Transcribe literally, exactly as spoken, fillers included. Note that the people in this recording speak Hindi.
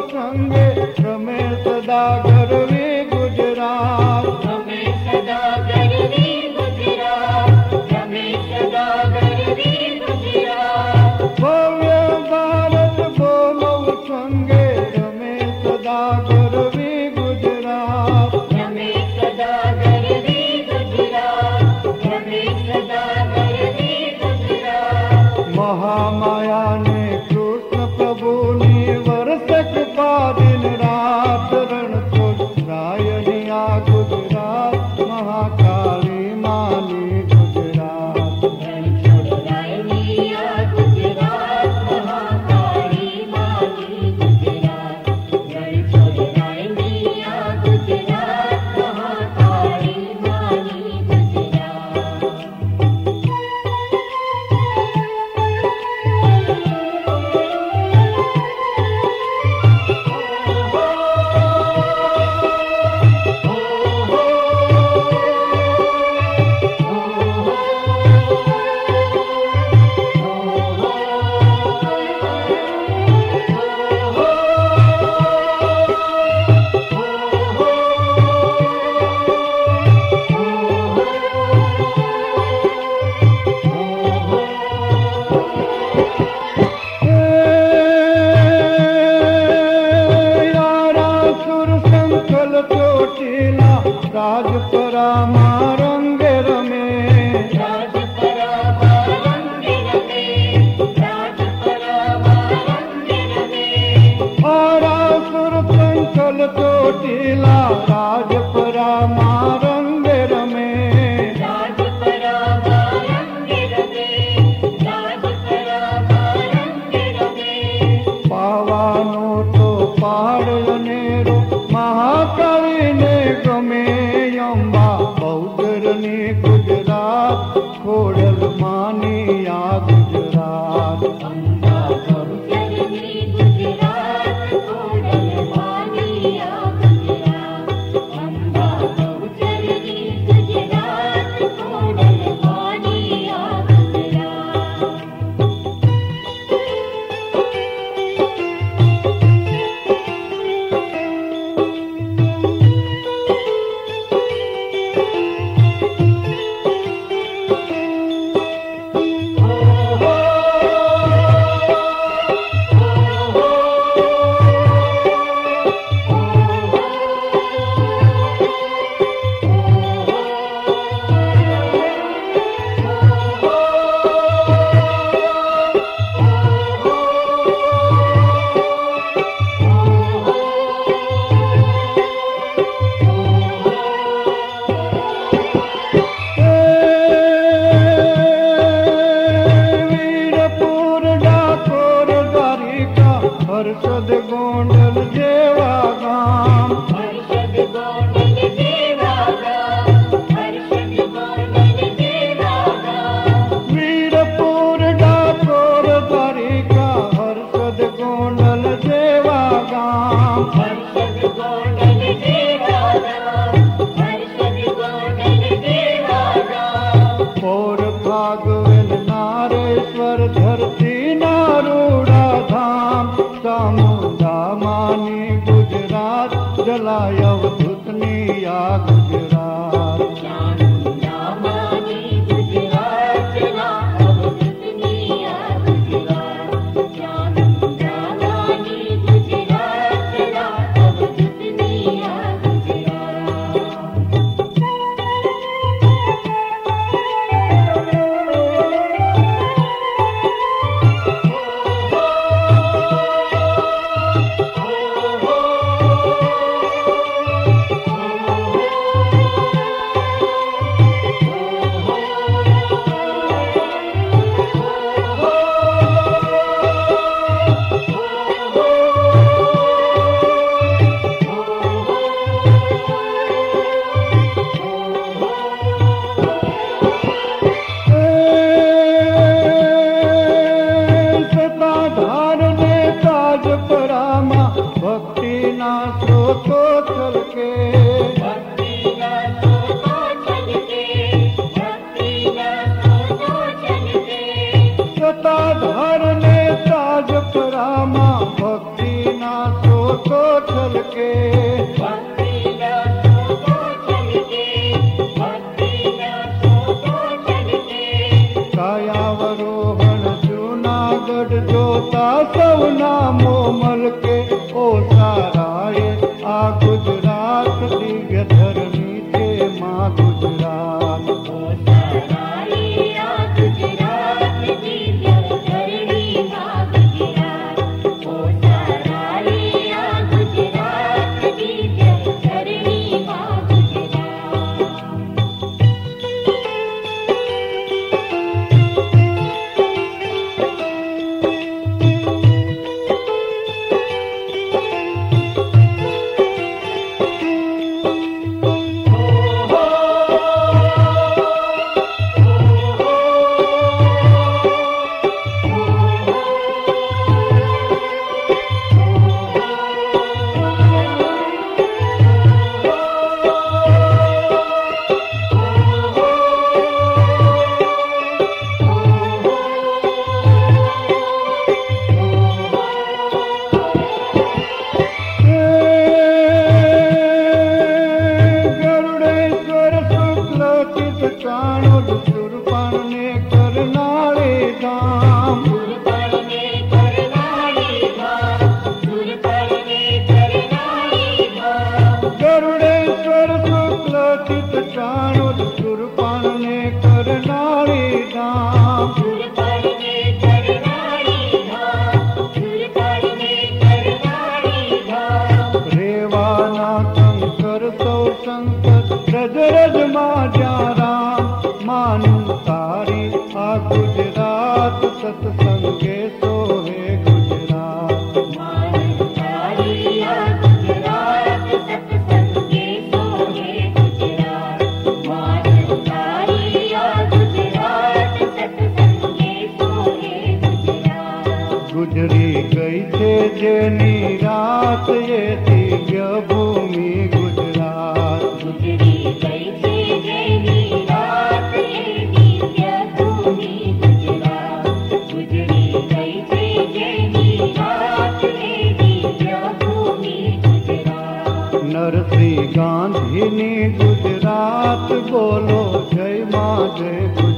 संगे रमे सदा गरवी गुजरात रमे सदा गरवी गुजरात रमे सदा गरवी गुजरात भव्य भारत बोलव संगे रमे सदा गरवी गुजरात रमे सदा गरवी गुजरात रमे सदा गरवी गुजरात महामाया ने कृष्ण प्रभु ने वर्षक दिन रात रण रायनिया गुजरात महाकाली मानी गुजरात रायनिया गुजरात महाकाली मानी गुजरात रायनिया गुजरात महाकाली मानी गुजरात राजपरा मारंगे रमे राजपरा मारंगे रमे राजपरा मारंगे रमे आरासुर संकल चोटीला राजपरा मारंगे रमे राजपरा मारंगे रमे राजपरा मारंगे रमे पावानो तो पहाड़ नेरो महाकाली ने गमे अंबा बौद्धरनी गुजरात खोडल मानिया गुजरात अंबा बौद्धरनी गुजरात खोडल मानिया गुजरात अंबा बौद्धरनी गुजरात खोडल मानिया गुजरात हर्षद गोंडल जेवा गाम हर्षद गोंडल जेवा गाम हर्षद गोंडल जेवा गाम वीरपुर डाकोर द्वारिका हर्षद गोंडल जेवा गाम हर्षद गोंडल जेवा गाम हर्षद गोंडल जेवा गाम पौर भागवल नारेश्वर धरती नारूड़ा धाम चामुंडा मानी गुजरात जलायव धुतनिया गुजरात चामुंडा मानी गुजरात जलायव धुतनिया गुजरात चामुंडा मानी गुजरात जलायव धुतनिया गुजरात सताधार ने ताज परामा भक्ति ना सो तो छलके भक्ति रसों को छलके, भक्ति रसों को छलके। कायावरोहण जूनागढ़ जोता सौ नामो मलके ओ साराए आ गुजरात दिव्य धरणी के माँ गुजरात ओ साराए आ गुजरात दिव्य धरणी माँ गुजरात। ओ साराए आ गुजरात दिव्य धरणी माँ गुजरात। गरुडेश्वर शुक्ल चित काणुद सुरपणने करनाळे धाम सुरपणने करनाळे धाम, सुरपणने करनाळे धाम। गरुडेश्वर शुक्ल चित काणुद सुरपणने करनाळे धाम सुरपणने करनाळे धाम, सुरपणने करनाळे धाम। रेवाना शंकर सौ संकट रज रज माझ्या राम मानू तारी आ गुजरात सत्संगे सोहे गुजरात मानतारी आ गुजरात सत्संगे सोहे गुजरात। मानतारी आ गुजरात सत्संगे सोहे गुजरात। गुजरी गई थे जेनी रात ये दिव्य भूमि गुजरात गुजरी गई थी जेनी रात ये दिव्य भूमि गुजरात। गुजरी गई थी जेनी रात ये दिव्य भूमि गुजरात। नरसिंह गांधी ने गुजरात बोलो जय माँ जय गुजरात।